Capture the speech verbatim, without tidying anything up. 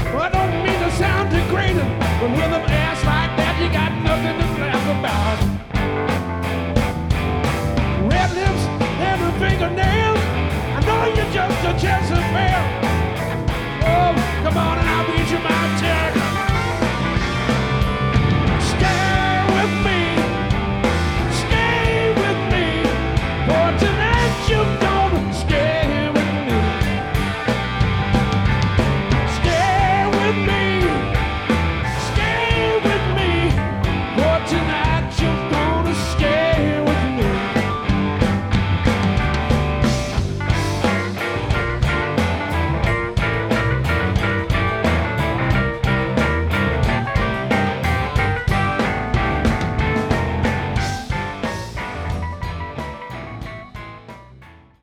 Well, I don't mean to sound degrading, but with an ass like that, you got nothing to laugh about. Red lips and the fingernails, I know you're just a Jezebel. Oh, come on and